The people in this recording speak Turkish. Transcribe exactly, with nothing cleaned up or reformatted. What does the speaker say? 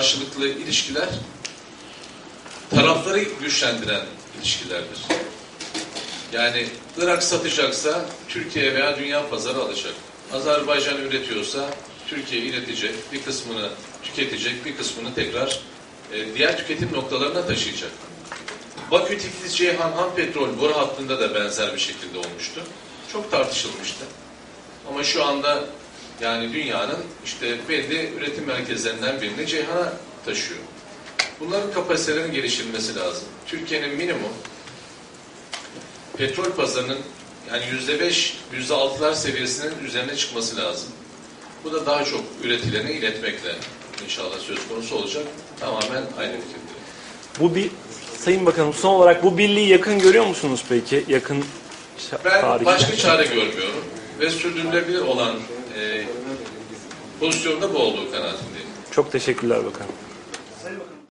karşılıklı ilişkiler tarafları güçlendiren ilişkilerdir. Yani Irak satacaksa Türkiye veya dünya pazarı alacak. Azerbaycan üretiyorsa Türkiye üretecek, bir kısmını tüketecek, bir kısmını tekrar e, diğer tüketim noktalarına taşıyacak. Bakü Tiflis Ceyhan Ham Petrol boru hattında da benzer bir şekilde olmuştu. Çok tartışılmıştı. Ama şu anda yani dünyanın işte belli üretim merkezlerinden birini Ceyhan'a taşıyor. Bunların kapasitelerinin geliştirilmesi lazım. Türkiye'nin minimum petrol pazarının yani yüzde beş, yüzde altılar seviyesinin üzerine çıkması lazım. Bu da daha çok üretilene iletmekle inşallah söz konusu olacak. Tamamen aynı fikirde. Bu bir Sayın Bakanım, son olarak bu birliği yakın görüyor musunuz peki? Yakın Ben tarihte. başka çare görmüyorum ve sürdürülebilir olan e, pozisyonda bu olduğu kanaatindeyim. Çok teşekkürler bakanım.